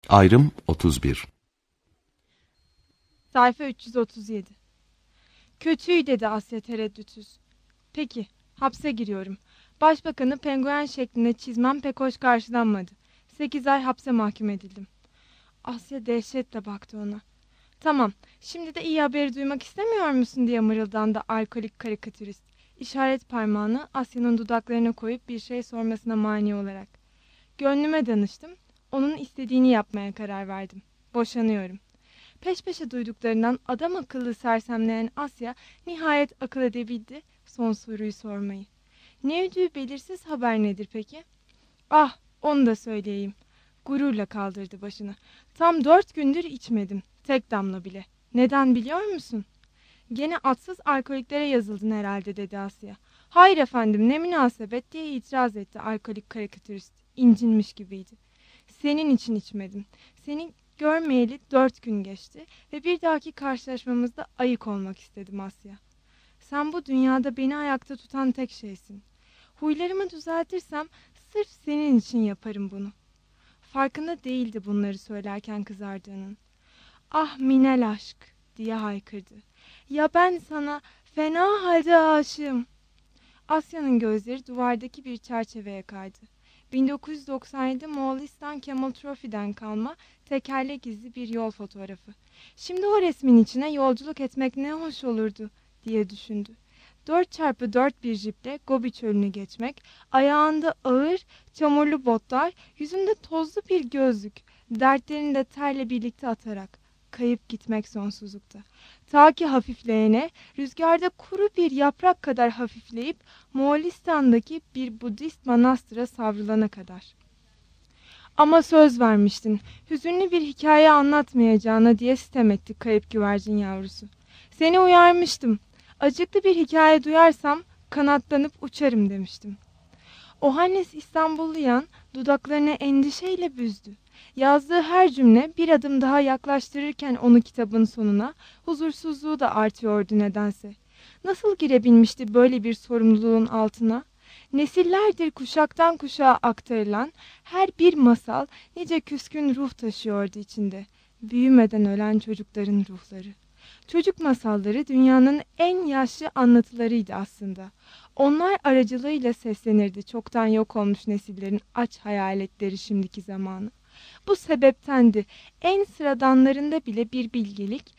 Ayrım 31. Sayfa 337. Kötüyü dedi Asya tereddütsüz. Peki, hapse giriyorum. Başbakanı penguen şeklinde çizmem pek hoş karşılanmadı. 8 ay hapse mahkum edildim. Asya dehşetle baktı ona. Tamam, şimdi de iyi haberi duymak istemiyor musun diye mırıldandı alkolik karikatürist. İşaret parmağını Asya'nın dudaklarına koyup bir şey sormasına mani olarak. Gönlüme danıştım, onun istediğini yapmaya karar verdim. Boşanıyorum. Peş peşe duyduklarından adam akıllı sersemleyen Asya nihayet akıl edebildi son soruyu sormayı. Ne ödüğü belirsiz haber nedir peki? Ah, onu da söyleyeyim. Gururla kaldırdı başını. Tam 4 gündür içmedim. Tek damla bile. Neden biliyor musun? Gene atsız alkoliklere yazıldın herhalde dedi Asya. Hayır efendim ne münasebet diye itiraz etti alkolik karikatürist. İncinmiş gibiydi. Senin için içmedim. Seni görmeyeli 4 gün geçti ve bir dahaki karşılaşmamızda ayık olmak istedim Asya. Sen bu dünyada beni ayakta tutan tek şeysin. Huylarımı düzeltirsem sırf senin için yaparım bunu. Farkında değildi bunları söylerken kızardığının. Ah minel aşk diye haykırdı. Ya ben sana fena halde aşığım. Asya'nın gözleri duvardaki bir çerçeveye kaydı. 1997 Moğolistan Camel Trophy'den kalma tekerlek izli bir yol fotoğrafı. Şimdi o resmin içine yolculuk etmek ne hoş olurdu diye düşündü. 4x4 bir jiple Gobi çölünü geçmek, ayağında ağır, çamurlu botlar, yüzünde tozlu bir gözlük, dertlerini de terle birlikte atarak, kayıp gitmek sonsuzlukta. Ta ki hafifleyene, rüzgarda kuru bir yaprak kadar hafifleyip Moğolistan'daki bir Budist manastıra savrulana kadar. Ama söz vermiştin, hüzünlü bir hikaye anlatmayacağına diye sitem etti kayıp güvercin yavrusu. Seni uyarmıştım. Acıklı bir hikaye duyarsam kanatlanıp uçarım demiştim. Ohannes İstanbulluyan dudaklarını endişeyle büzdü. Yazdığı her cümle bir adım daha yaklaştırırken onu kitabın sonuna, huzursuzluğu da artıyordu nedense. Nasıl girebilmişti böyle bir sorumluluğun altına? Nesillerdir kuşaktan kuşağa aktarılan her bir masal nice küskün ruh taşıyordu içinde. Büyümeden ölen çocukların ruhları. Çocuk masalları dünyanın en yaşlı anlatılarıydı aslında. Onlar aracılığıyla seslenirdi çoktan yok olmuş nesillerin aç hayaletleri şimdiki zamanı. Bu sebeptendi en sıradanlarında bile bir bilgelik,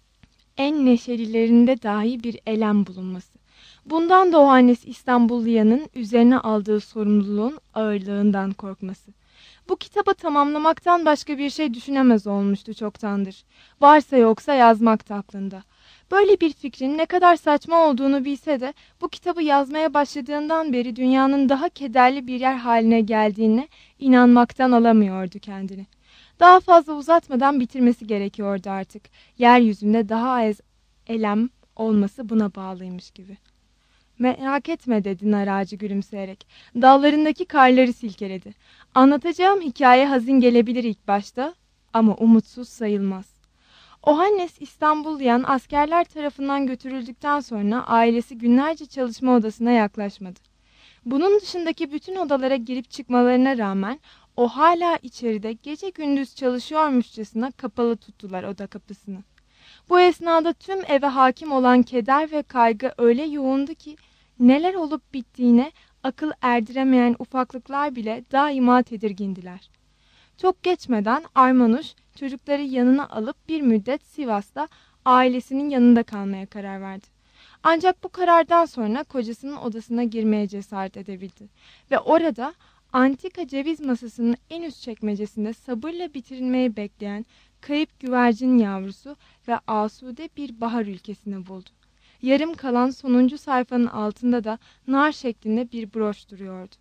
en neşelilerinde dahi bir elem bulunması. Bundan da o annesi İstanbulluyanın üzerine aldığı sorumluluğun ağırlığından korkması. Bu kitabı tamamlamaktan başka bir şey düşünemez olmuştu çoktandır. Varsa yoksa yazmakta aklında. Böyle bir fikrin ne kadar saçma olduğunu bilse de bu kitabı yazmaya başladığından beri dünyanın daha kederli bir yer haline geldiğine inanmaktan alamıyordu kendini. Daha fazla uzatmadan bitirmesi gerekiyordu artık. Yeryüzünde daha az elem olması buna bağlıymış gibi. Merak etme dedi nar ağacı gülümseyerek. Dallarındaki karları silkeledi. Anlatacağım hikaye hazin gelebilir ilk başta ama umutsuz sayılmaz. Ohannes İstanbulluyan askerler tarafından götürüldükten sonra ailesi günlerce çalışma odasına yaklaşmadı. Bunun dışındaki bütün odalara girip çıkmalarına rağmen o hala içeride gece gündüz çalışıyormuşçasına kapalı tuttular oda kapısını. Bu esnada tüm eve hakim olan keder ve kaygı öyle yoğundu ki neler olup bittiğine akıl erdiremeyen ufaklıklar bile daima tedirgindiler. Çok geçmeden Armanuş çocukları yanına alıp bir müddet Sivas'ta ailesinin yanında kalmaya karar verdi. Ancak bu karardan sonra kocasının odasına girmeye cesaret edebildi. Ve orada antika ceviz masasının en üst çekmecesinde sabırla bitirilmeyi bekleyen kayıp güvercin yavrusu ve asude bir bahar ülkesini buldu. Yarım kalan sonuncu sayfanın altında da nar şeklinde bir broş duruyordu.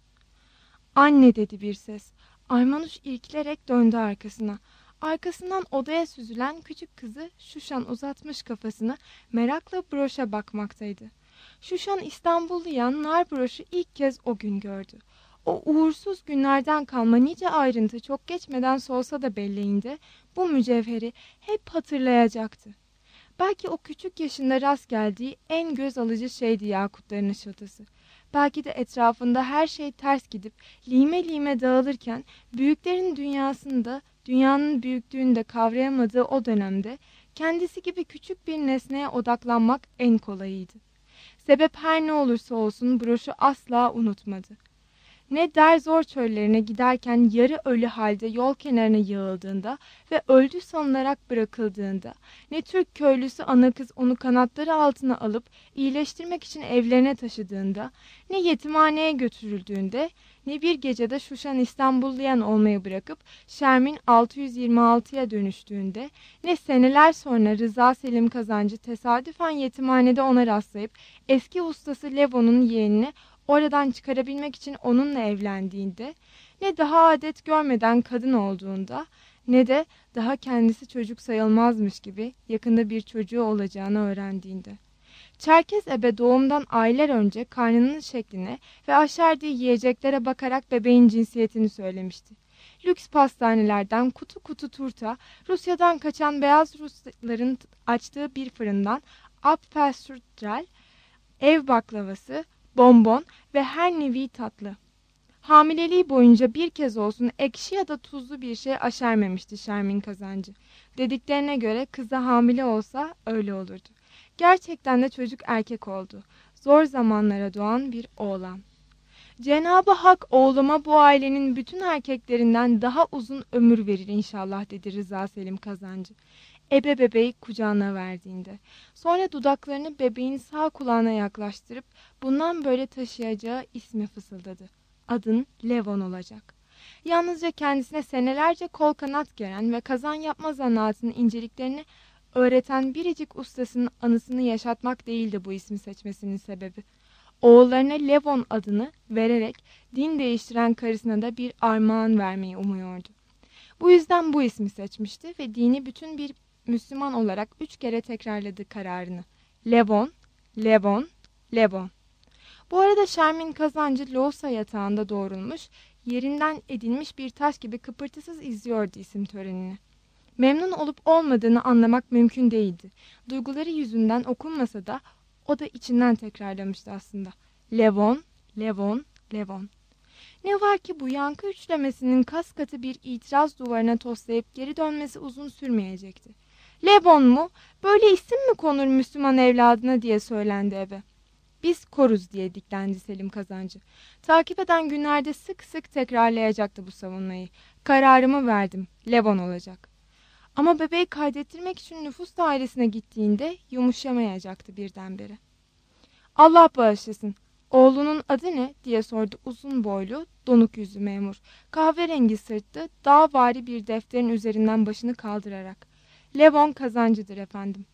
Anne dedi bir ses. Armanuş irkilerek döndü arkasına. Arkasından odaya süzülen küçük kızı Şuşan uzatmış kafasını merakla broşa bakmaktaydı. Şuşan İstanbulluyan nar broşu ilk kez o gün gördü. O uğursuz günlerden kalma nice ayrıntı çok geçmeden solsa da belleğinde bu mücevheri hep hatırlayacaktı. Belki o küçük yaşında rast geldiği en göz alıcı şeydi yakutların ışıltısı. Belki de etrafında her şey ters gidip lime lime dağılırken büyüklerin dünyasında Dünyanın büyüklüğünü de kavrayamadığı o dönemde kendisi gibi küçük bir nesneye odaklanmak en kolayıydı. Sebep her ne olursa olsun broşu asla unutmadı. Ne Derzor çöllerine giderken yarı ölü halde yol kenarına yığıldığında ve öldü sanılarak bırakıldığında, ne Türk köylüsü ana kız onu kanatları altına alıp iyileştirmek için evlerine taşıdığında, ne yetimhaneye götürüldüğünde, ne bir gecede Şuşan İstanbulluyan olmayı bırakıp Şermin 626'ya dönüştüğünde, ne seneler sonra Rıza Selim Kazancı tesadüfen yetimhanede ona rastlayıp eski ustası Levon'un yeğenini oradan çıkarabilmek için onunla evlendiğinde, ne daha adet görmeden kadın olduğunda, ne de daha kendisi çocuk sayılmazmış gibi yakında bir çocuğu olacağını öğrendiğinde. Çerkez ebe doğumdan aylar önce karnının şekline ve aşerdiği yiyeceklere bakarak bebeğin cinsiyetini söylemişti. Lüks pastanelerden kutu kutu turta, Rusya'dan kaçan beyaz Rusların açtığı bir fırından apfelstrudel, ev baklavası, bonbon ve her nevi tatlı. Hamileliği boyunca bir kez olsun ekşi ya da tuzlu bir şey aşermemişti Şermin Kazancı. Dediklerine göre kızı hamile olsa öyle olurdu. Gerçekten de çocuk erkek oldu. Zor zamanlara doğan bir oğlan. Cenab-ı Hak oğluma bu ailenin bütün erkeklerinden daha uzun ömür verir inşallah dedi Rıza Selim Kazancı. Ebe bebeği kucağına verdiğinde. Sonra dudaklarını bebeğin sağ kulağına yaklaştırıp bundan böyle taşıyacağı ismi fısıldadı. Adın Levon olacak. Yalnızca kendisine senelerce kol kanat geren ve kazan yapma zanaatının inceliklerini öğreten biricik ustasının anısını yaşatmak değildi bu ismi seçmesinin sebebi. Oğullarına Levon adını vererek din değiştiren karısına da bir armağan vermeyi umuyordu. Bu yüzden bu ismi seçmişti ve dini bütün bir Müslüman olarak 3 kere tekrarladı kararını. Levon, Levon, Levon. Bu arada Şermin Kazancı loğusa yatağında doğrulmuş, yerinden edilmiş bir taş gibi kıpırtısız izliyordu isim törenini. Memnun olup olmadığını anlamak mümkün değildi. Duyguları yüzünden okunmasa da o da içinden tekrarlamıştı aslında. Levon, Levon, Levon. Ne var ki bu yankı üçlemesinin kas katı bir itiraz duvarına toslayıp geri dönmesi uzun sürmeyecekti. Levon mu? Böyle isim mi konur Müslüman evladına diye söylendi ebe. Biz koruz diye diklendi Selim Kazancı. Takip eden günlerde sık sık tekrarlayacaktı bu savunmayı. Kararımı verdim. Levon olacak. Ama bebeği kaydettirmek için nüfus dairesine gittiğinde yumuşamayacaktı birdenbire. Allah bağışlasın. Oğlunun adı ne diye sordu uzun boylu, donuk yüzlü memur. Kahverengi sırtlı, dağvari bir defterin üzerinden başını kaldırarak. Levon Kazancı'dır efendim.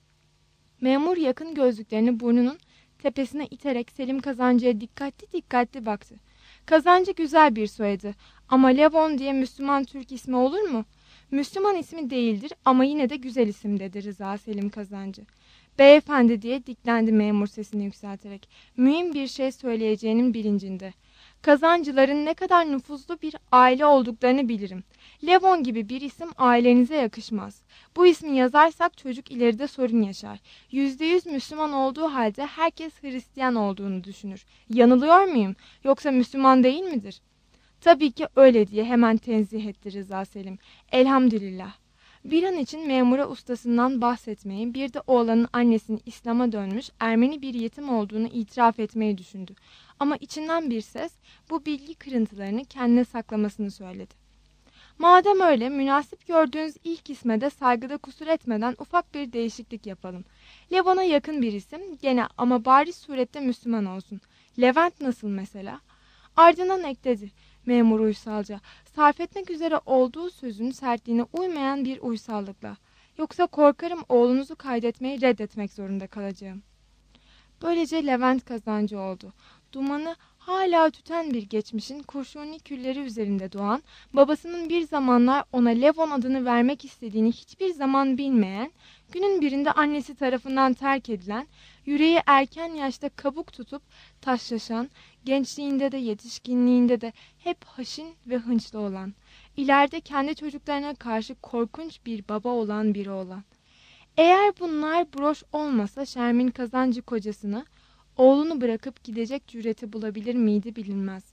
Memur yakın gözlüklerini burnunun tepesine iterek Selim Kazancı'ya dikkatli baktı. Kazancı güzel bir soyadı ama Levon diye Müslüman Türk ismi olur mu? Müslüman ismi değildir ama yine de güzel isim dedi Rıza Selim Kazancı. Beyefendi diye diklendi memur sesini yükselterek. Mühim bir şey söyleyeceğinin bilincinde. Kazancıların ne kadar nüfuzlu bir aile olduklarını bilirim. Levon gibi bir isim ailenize yakışmaz. Bu ismi yazarsak çocuk ileride sorun yaşar. %100 Müslüman olduğu halde herkes Hristiyan olduğunu düşünür. Yanılıyor muyum? Yoksa Müslüman değil midir? Tabii ki öyle diye hemen tenzih etti Rıza Selim. Elhamdülillah. Bir an için memura ustasından bahsetmeyi, bir de oğlanın annesinin İslam'a dönmüş Ermeni bir yetim olduğunu itiraf etmeyi düşündü. Ama içinden bir ses bu bilgi kırıntılarını kendine saklamasını söyledi. Madem öyle, münasip gördüğünüz ilk isme de saygıda kusur etmeden ufak bir değişiklik yapalım. Levon'a yakın bir isim, gene ama bariz surette Müslüman olsun. Levent nasıl mesela? Ardından ekledi. Memur uysalca, sarf etmek üzere olduğu sözün sertliğine uymayan bir uysallıkla. Yoksa korkarım oğlunuzu kaydetmeyi reddetmek zorunda kalacağım. Böylece Levent Kazancı oldu. Dumanı hala tüten bir geçmişin kurşuni külleri üzerinde doğan, babasının bir zamanlar ona Levon adını vermek istediğini hiçbir zaman bilmeyen, günün birinde annesi tarafından terk edilen, yüreği erken yaşta kabuk tutup taşlaşan, gençliğinde de yetişkinliğinde de hep haşin ve hınçlı olan, ileride kendi çocuklarına karşı korkunç bir baba olan biri olan. Eğer bunlar broş olmasa Şermin Kazancı kocasını, oğlunu bırakıp gidecek cüreti bulabilir miydi bilinmez.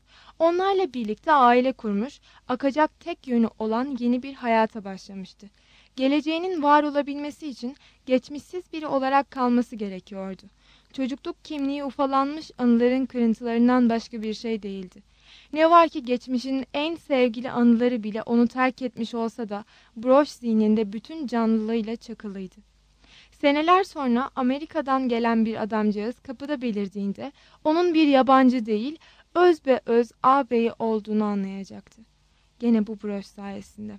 Onlarla birlikte aile kurmuş, akacak tek yönü olan yeni bir hayata başlamıştı. Geleceğinin var olabilmesi için geçmişsiz biri olarak kalması gerekiyordu. Çocukluk kimliği ufalanmış anıların kırıntılarından başka bir şey değildi. Ne var ki geçmişin en sevgili anıları bile onu terk etmiş olsa da broş zihninde bütün canlılığıyla çakılıydı. Seneler sonra Amerika'dan gelen bir adamcağız kapıda belirdiğinde onun bir yabancı değil, özbeöz ağabeyi olduğunu anlayacaktı. Gene bu broş sayesinde.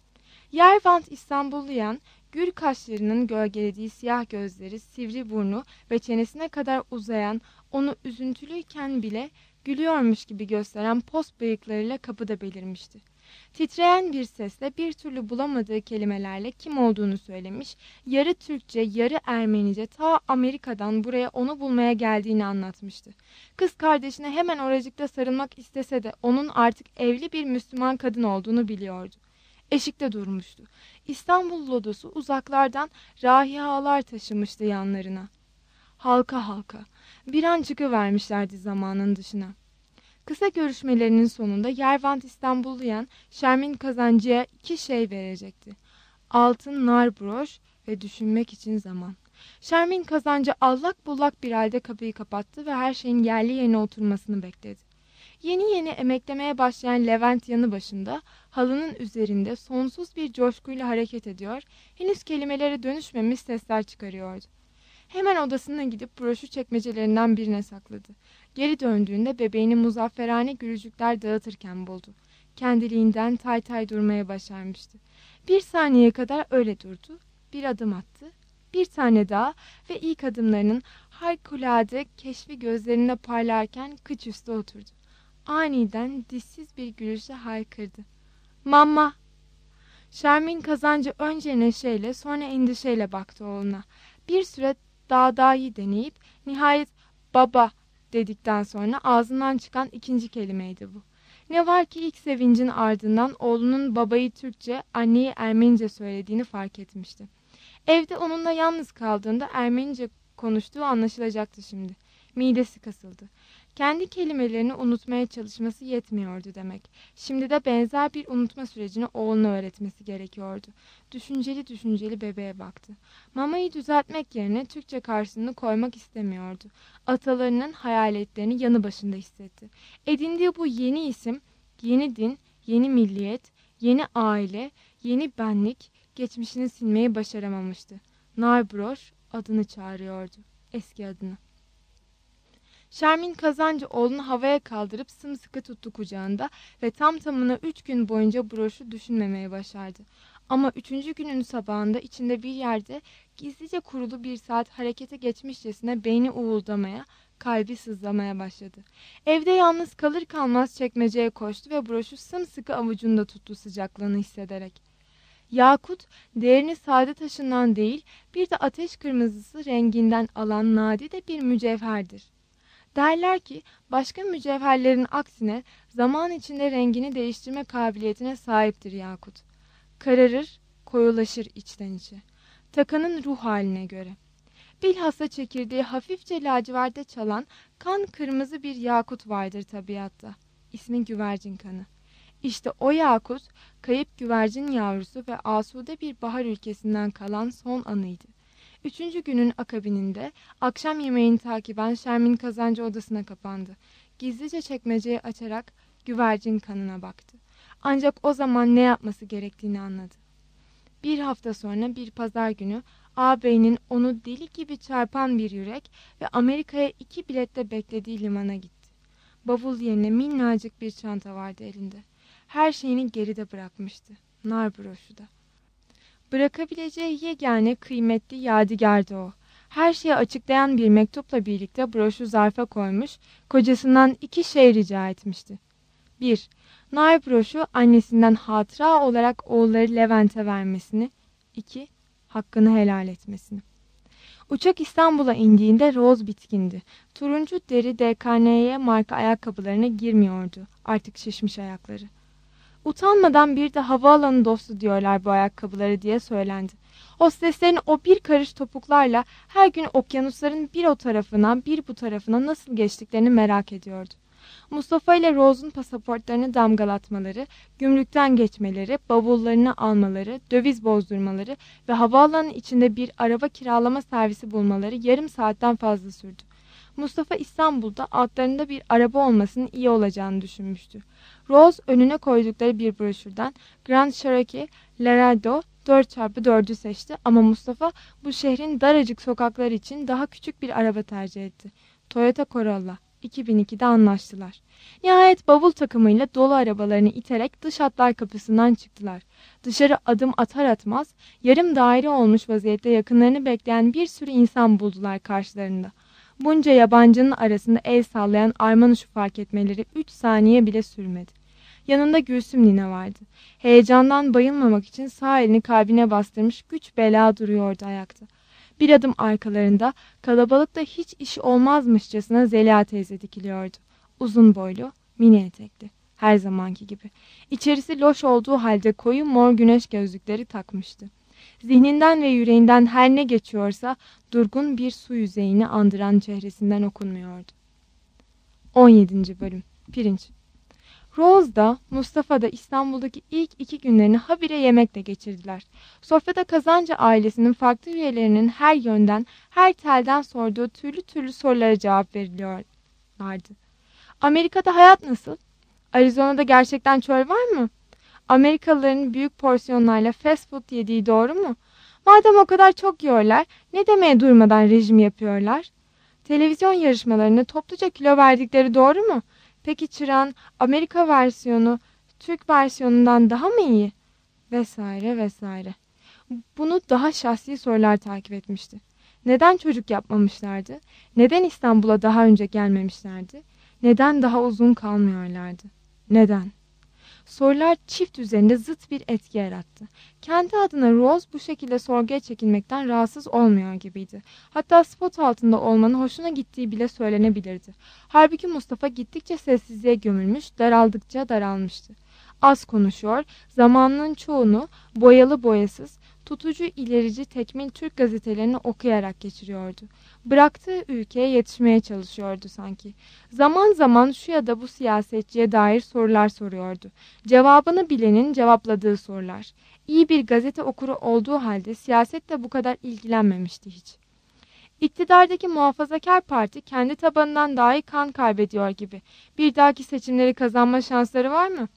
Yervant İstanbulluyan, gür kaşlarının gölgelediği siyah gözleri, sivri burnu ve çenesine kadar uzayan, onu üzüntülüyken bile gülüyormuş gibi gösteren pos bıyıklarıyla kapıda belirmişti. Titreyen bir sesle bir türlü bulamadığı kelimelerle kim olduğunu söylemiş, yarı Türkçe, yarı Ermenice ta Amerika'dan buraya onu bulmaya geldiğini anlatmıştı. Kız kardeşine hemen oracıkta sarılmak istese de onun artık evli bir Müslüman kadın olduğunu biliyordu. Eşikte durmuştu. İstanbul lodosu uzaklardan rahihalar taşımıştı yanlarına. Halka halka bir an çıkıvermişlerdi zamanın dışına. Kısa görüşmelerinin sonunda Yervant İstanbulluyan Şermin Kazancı'ya 2 şey verecekti. Altın nar broş ve düşünmek için zaman. Şermin Kazancı allak bullak bir halde kapıyı kapattı ve her şeyin yerli yerine oturmasını bekledi. Yeni yeni emeklemeye başlayan Levent yanı başında, halının üzerinde sonsuz bir coşkuyla hareket ediyor, henüz kelimelere dönüşmemiş sesler çıkarıyordu. Hemen odasına gidip broşu çekmecelerinden birine sakladı. Geri döndüğünde bebeğini muzafferane gülücükler dağıtırken buldu. Kendiliğinden tay tay durmaya başarmıştı. 1 saniye kadar öyle durdu, bir adım attı, bir tane daha ve ilk adımlarının harikulade keşfi gözlerinde parlarken kıç üstü oturdu. Aniden dişsiz bir gülüşle haykırdı. Mama! Şermin Kazancı önce neşeyle sonra endişeyle baktı oğluna. Bir süre dağdayı deneyip nihayet baba dedikten sonra ağzından çıkan 2. kelimeydi bu. Ne var ki ilk sevincin ardından oğlunun babayı Türkçe, anneyi Ermenice söylediğini fark etmişti. Evde onunla yalnız kaldığında Ermenice konuştuğu anlaşılacaktı şimdi. Midesi kasıldı. Kendi kelimelerini unutmaya çalışması yetmiyordu demek. Şimdi de benzer bir unutma sürecini oğluna öğretmesi gerekiyordu. Düşünceli düşünceli bebeğe baktı. Mamayı düzeltmek yerine Türkçe karşılığını koymak istemiyordu. Atalarının hayaletlerini yanı başında hissetti. Edindiği bu yeni isim, yeni din, yeni milliyet, yeni aile, yeni benlik geçmişini silmeyi başaramamıştı. Narbroş adını çağırıyordu. Eski adını. Şermin Kazancı oğlunu havaya kaldırıp sımsıkı tuttu kucağında ve tam tamına 3 gün boyunca broşu düşünmemeye başardı. Ama 3. günün sabahında içinde bir yerde gizlice kurulu bir saat harekete geçmişçesine beyni uğuldamaya, kalbi sızlamaya başladı. Evde yalnız kalır kalmaz çekmeceye koştu ve broşu sımsıkı avucunda tuttu sıcaklığını hissederek. Yakut, değerini sade taşından değil, bir de ateş kırmızısı renginden alan nadide bir mücevherdir. Derler ki başka mücevherlerin aksine zaman içinde rengini değiştirme kabiliyetine sahiptir yakut. Kararır, koyulaşır içten içe. Takanın ruh haline göre. Bilhassa çekirdeği hafifçe laciverde çalan kan kırmızı bir yakut vardır tabiatta. İsmi güvercin kanı. İşte o yakut, kayıp güvercin yavrusu ve asude bir bahar ülkesinden kalan son anıydı. 3. günün akabininde akşam yemeğini takiben Şermin Kazancı odasına kapandı. Gizlice çekmeceyi açarak güvercin kanına baktı. Ancak o zaman ne yapması gerektiğini anladı. Bir hafta sonra bir pazar günü ağabeyinin onu deli gibi çarpan bir yürek ve Amerika'ya 2 biletle beklediği limana gitti. Bavul yerine minnacık bir çanta vardı elinde. Her şeyini geride bırakmıştı. Nar broşu da. Bırakabileceği yegane kıymetli yadigardı o. Her şeyi açıklayan bir mektupla birlikte broşu zarfa koymuş, kocasından 2 şey rica etmişti. 1. Nar broşu annesinden hatıra olarak oğulları Levent'e vermesini. 2. Hakkını helal etmesini. Uçak İstanbul'a indiğinde roz bitkindi. Turuncu deri DKNY marka ayakkabılarına girmiyordu. Artık şişmiş ayakları. Utanmadan bir de havaalanı dostu diyorlar bu ayakkabıları diye söylendi. Hosteslerin o bir karış topuklarla her gün okyanusların bir o tarafına bir bu tarafına nasıl geçtiklerini merak ediyordu. Mustafa ile Rose'un pasaportlarını damgalatmaları, gümrükten geçmeleri, bavullarını almaları, döviz bozdurmaları ve havaalanı içinde bir araba kiralama servisi bulmaları yarım saatten fazla sürdü. Mustafa İstanbul'da altlarında bir araba olmasının iyi olacağını düşünmüştü. Rose önüne koydukları bir broşürden Grand Cherokee Laredo 4x4'ü seçti ama Mustafa bu şehrin daracık sokakları için daha küçük bir araba tercih etti. Toyota Corolla. 2002'de anlaştılar. Nihayet bavul takımıyla dolu arabalarını iterek dış hatlar kapısından çıktılar. Dışarı adım atar atmaz yarım daire olmuş vaziyette yakınlarını bekleyen bir sürü insan buldular karşılarında. Bunca yabancının arasında el sallayan Armanuş'u fark etmeleri 3 saniye bile sürmedi. Yanında Gülsüm nine vardı. Heyecandan bayılmamak için sağ elini kalbine bastırmış güç bela duruyordu ayakta. Bir adım arkalarında kalabalıkta hiç işi olmazmışçasına Zeliha teyze dikiliyordu. Uzun boylu, mini etekli. Her zamanki gibi. İçerisi loş olduğu halde koyu mor güneş gözlükleri takmıştı. Zihninden ve yüreğinden her ne geçiyorsa durgun bir su yüzeyini andıran çehresinden okunmuyordu. 17. Bölüm Pirinç. Rose da Mustafa da İstanbul'daki ilk 2 günlerini habire yemekle geçirdiler. Sofrada Kazancı ailesinin farklı üyelerinin her yönden, her telden sorduğu türlü türlü sorulara cevap veriliyorlardı. Amerika'da hayat nasıl? Arizona'da gerçekten çöl var mı? Amerikalıların büyük porsiyonlarla fast food yediği doğru mu? Madem o kadar çok yiyorlar, ne demeye durmadan rejim yapıyorlar? Televizyon yarışmalarında topluca kilo verdikleri doğru mu? Peki çırağın Amerika versiyonu Türk versiyonundan daha mı iyi? Vesaire vesaire. Bunu daha şahsi sorular takip etmişti. Neden çocuk yapmamışlardı? Neden İstanbul'a daha önce gelmemişlerdi? Neden daha uzun kalmıyorlardı? Neden? Sorular çift üzerinde zıt bir etki yarattı. Kendi adına Rose bu şekilde sorguya çekilmekten rahatsız olmuyor gibiydi. Hatta spot altında olmanın hoşuna gittiği bile söylenebilirdi. Halbuki Mustafa gittikçe sessizliğe gömülmüş, daraldıkça daralmıştı. Az konuşuyor, zamanının çoğunu boyalı boyasız, tutucu ilerici tekmil Türk gazetelerini okuyarak geçiriyordu. Bıraktığı ülkeye yetişmeye çalışıyordu sanki. Zaman zaman şu ya da bu siyasetçiye dair sorular soruyordu. Cevabını bilenin cevapladığı sorular. İyi bir gazete okuru olduğu halde siyasetle bu kadar ilgilenmemişti hiç. İktidardaki Muhafazakar Parti kendi tabanından dahi kan kaybediyor gibi. Bir dahaki seçimleri kazanma şansları var mı?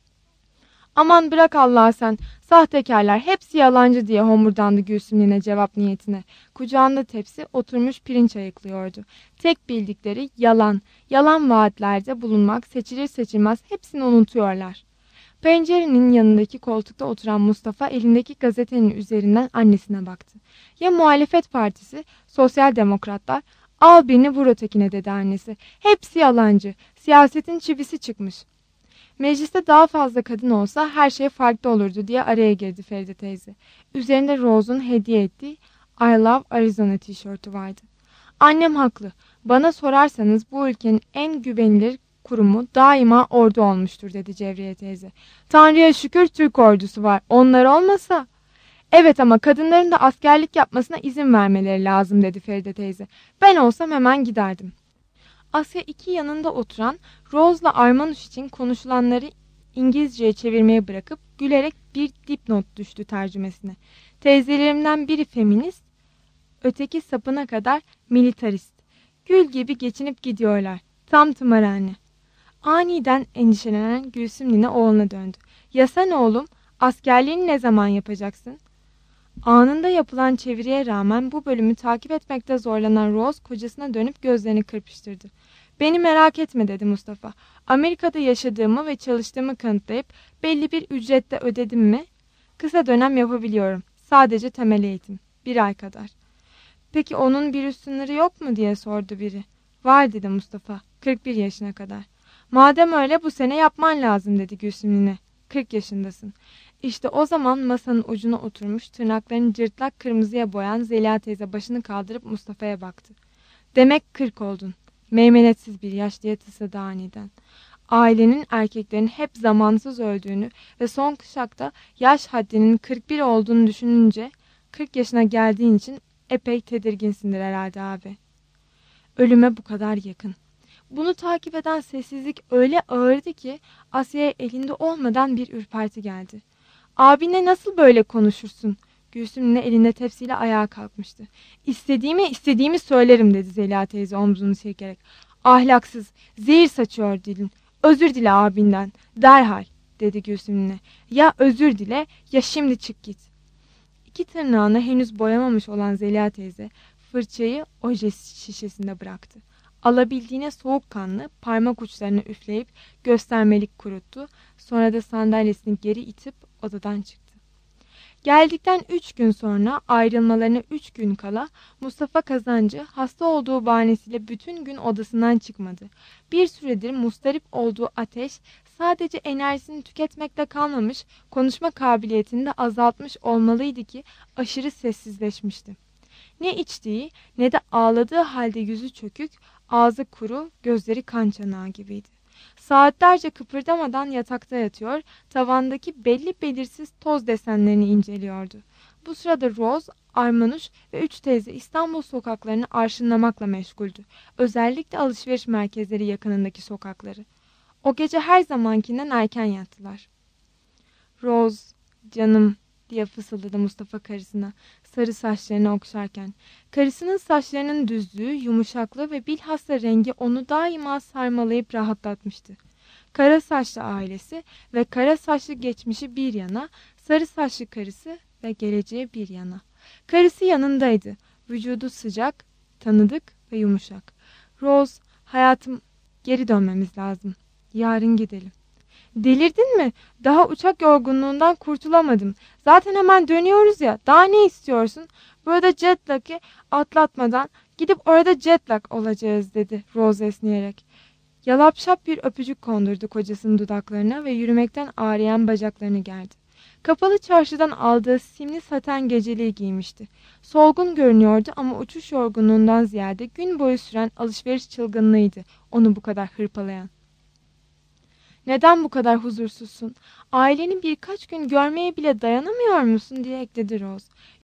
Aman bırak Allah sen, sahtekarlar hepsi yalancı diye homurdandı Gülsüm nine cevap niyetine. Kucağında tepsi oturmuş pirinç ayıklıyordu. Tek bildikleri yalan, yalan vaatlerde bulunmak seçilir seçilmez hepsini unutuyorlar. Pencerenin yanındaki koltukta oturan Mustafa elindeki gazetenin üzerinden annesine baktı. Ya muhalefet partisi, sosyal demokratlar, al birini vur ötekine dedi annesi. Hepsi yalancı, siyasetin çivisi çıkmış. Mecliste daha fazla kadın olsa her şey farklı olurdu diye araya girdi Feride teyze. Üzerinde Rose'un hediye ettiği I Love Arizona tişörtü vardı. Annem haklı. Bana sorarsanız bu ülkenin en güvenilir kurumu daima ordu olmuştur dedi Cevriye teyze. Tanrı'ya şükür Türk ordusu var. Onlar olmasa... Evet ama kadınların da askerlik yapmasına izin vermeleri lazım dedi Feride teyze. Ben olsam hemen giderdim. Asya iki yanında oturan Rose'la Armanuş için konuşulanları İngilizceye çevirmeye bırakıp gülerek bir dipnot düştü tercümesine. Teyzelerimden biri feminist, öteki sapına kadar militarist. Gül gibi geçinip gidiyorlar. Tam tımarhane. Aniden endişelenen Gülsüm nine oğluna döndü. Ya sen oğlum, askerliğini ne zaman yapacaksın? Anında yapılan çeviriye rağmen bu bölümü takip etmekte zorlanan Rose kocasına dönüp gözlerini kırpıştırdı. Beni merak etme dedi Mustafa. Amerika'da yaşadığımı ve çalıştığımı kanıtlayıp belli bir ücrette ödedim mi? Kısa dönem yapabiliyorum. Sadece temel eğitim. 1 ay kadar. Peki onun bir üst sınırı yok mu diye sordu biri. Var dedi Mustafa. 41 yaşına kadar. Madem öyle bu sene yapman lazım dedi Gülsüm nine. 40 yaşındasın. İşte o zaman masanın ucuna oturmuş tırnaklarını cırtlak kırmızıya boyayan Zeliha teyze başını kaldırıp Mustafa'ya baktı. Demek 40 oldun. Meymenetsiz bir yaş diye tısladı aniden. Ailenin erkeklerin hep zamansız öldüğünü ve son kuşakta yaş haddinin 41 olduğunu düşününce 40 yaşına geldiğin için epey tedirginsindir herhalde abi. Ölüme bu kadar yakın. Bunu takip eden sessizlik öyle ağırdı ki Asya'ya elinde olmadan bir ürperti geldi. "Abinle nasıl böyle konuşursun?" Gülsüm nine elinde tepsiyle ayağa kalkmıştı. İstediğimi söylerim," dedi Zeliha teyze omzunu silkerek. "Ahlaksız, zehir saçıyor dilin. Özür dile abinden, derhal," dedi Gülsüm nine. "Ya özür dile ya şimdi çık git." İki tırnağını henüz boyamamış olan Zeliha teyze fırçayı oje şişesinde bıraktı. Alabildiğine soğukkanlı parmak uçlarını üfleyip göstermelik kuruttu. Sonra da sandalyesini geri itip odadan çıktı. Geldikten 3 gün sonra ayrılmalarına 3 gün kala Mustafa Kazancı hasta olduğu bahanesiyle bütün gün odasından çıkmadı. Bir süredir mustarip olduğu ateş sadece enerjisini tüketmekle kalmamış, konuşma kabiliyetini de azaltmış olmalıydı ki aşırı sessizleşmişti. Ne içtiği ne de ağladığı halde yüzü çökük, ağzı kuru, gözleri kan çanağı gibiydi. Saatlerce kıpırdamadan yatakta yatıyor, tavandaki belli belirsiz toz desenlerini inceliyordu. Bu sırada Rose, Armanuş ve 3 teyze İstanbul sokaklarını arşınlamakla meşguldü. Özellikle alışveriş merkezleri yakınındaki sokakları. O gece her zamankinden erken yattılar. "Rose, canım," diye fısıldadı Mustafa karısına, sarı saçlarını okşarken. Karısının saçlarının düzlüğü, yumuşaklığı ve bilhassa rengi onu daima sarmalayıp rahatlatmıştı. Kara saçlı ailesi ve kara saçlı geçmişi bir yana, sarı saçlı karısı ve geleceği bir yana. Karısı yanındaydı. Vücudu sıcak, tanıdık ve yumuşak. "Rose, hayatım, geri dönmemiz lazım. Yarın gidelim." "Delirdin mi? Daha uçak yorgunluğundan kurtulamadım. Zaten hemen dönüyoruz ya. Daha ne istiyorsun? Burada jet lag'i atlatmadan gidip orada jet lag olacağız," dedi Rose esneyerek. Yalapşap bir öpücük kondurdu kocasının dudaklarına ve yürümekten ağrıyan bacaklarını gerdi. Kapalı çarşıdan aldığı simli saten geceliği giymişti. Solgun görünüyordu ama uçuş yorgunluğundan ziyade gün boyu süren alışveriş çılgınlığıydı onu bu kadar hırpalayan. "Neden bu kadar huzursuzsun? Aileni birkaç gün görmeye bile dayanamıyor musun?" diye ekledi Rose.